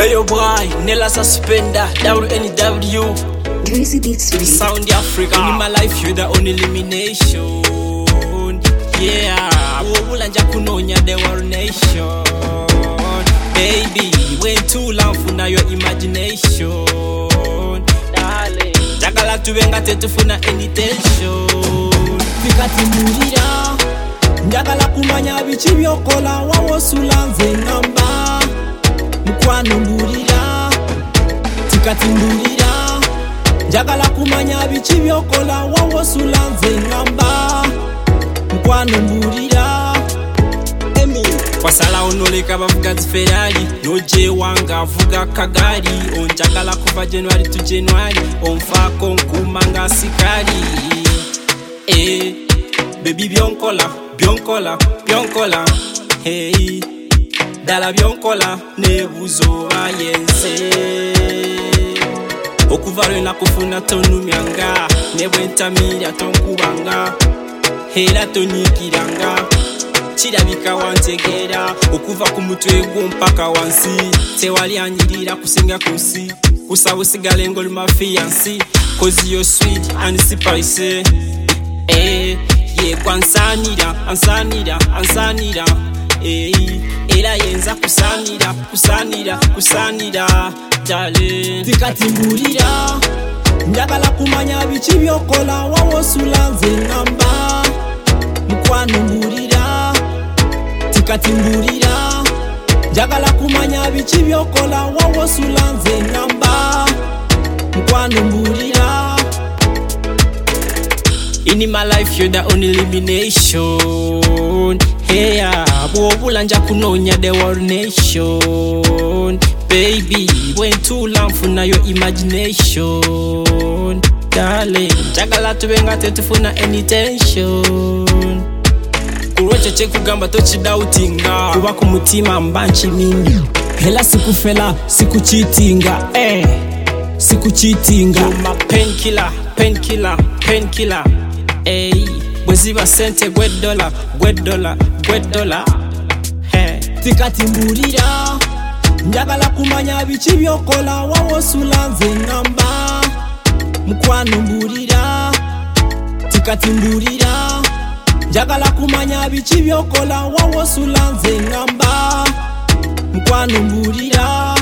Hey yo boy, Nella Suspender, WNW. Greasy Beats The Sound Africa. In my life, you're the only elimination. Yeah, Wulanja kunonya the world nation. Baby, wait too long for now your imagination. Darling, jagala tubenga tetu funa any tension. Tikatimulira, njagala kumanya bichi byokola wawosulanze ngamba. Mukwano mbulira, tikatimbulira, njagala kumanya bichi byokola wawosulanze ngamba. Mukwano mbulira. Kwasala onoleka bavuga Ferrari, noje wanga avuga kagari. Onjagala kuva January to January, onfako nkumanga sikari. Baby byonkola, byonkola, byonkola. Hey, dala byonkola, nebuzo bayense. Okuvalo na kufuna tonu myanga, nebwentamira tonkubanga. Hela tonikiranga, chirabika wantegera. Okuva ku mutwe gwo mpaka wansi, tewali anyirira kusinga kusi. Kusawo sigale ngol mafiansi, cause you're sweet and spicy. Kwansanira, ansanira, ansanira. Era yenza kusanira, kusanira, kusanira. Darling, tikatimbulira, njagala kumanya bichi byokola wawosulanze ngamba. Mukwano mbulira, tikatimbulira, njagala kumanya bichi byokola wawosulanze ngamba. Mukwano mbulira. in my life you're the only elimination. Hey, Wulanja kunonya the world nation. Baby, went too long for now your imagination. Darling, jagala tubenga tetu funa any tension. Kuroche cheku gamba tochi doubtinga, kuba kumutima mbanchi mimi. Hela sikufela, siku cheatinga, siku cheatinga. You're my painkiller, painkiller, painkiller. Bweziba sente $, $. Hey, tikatimbulira, njagala kumanya bichi byokola wawosulanze ngamba. Mukwano mbulira, tikatimbulira, njagala kumanya bichi byokola wawosulanze ngamba. Mukwano mbulira.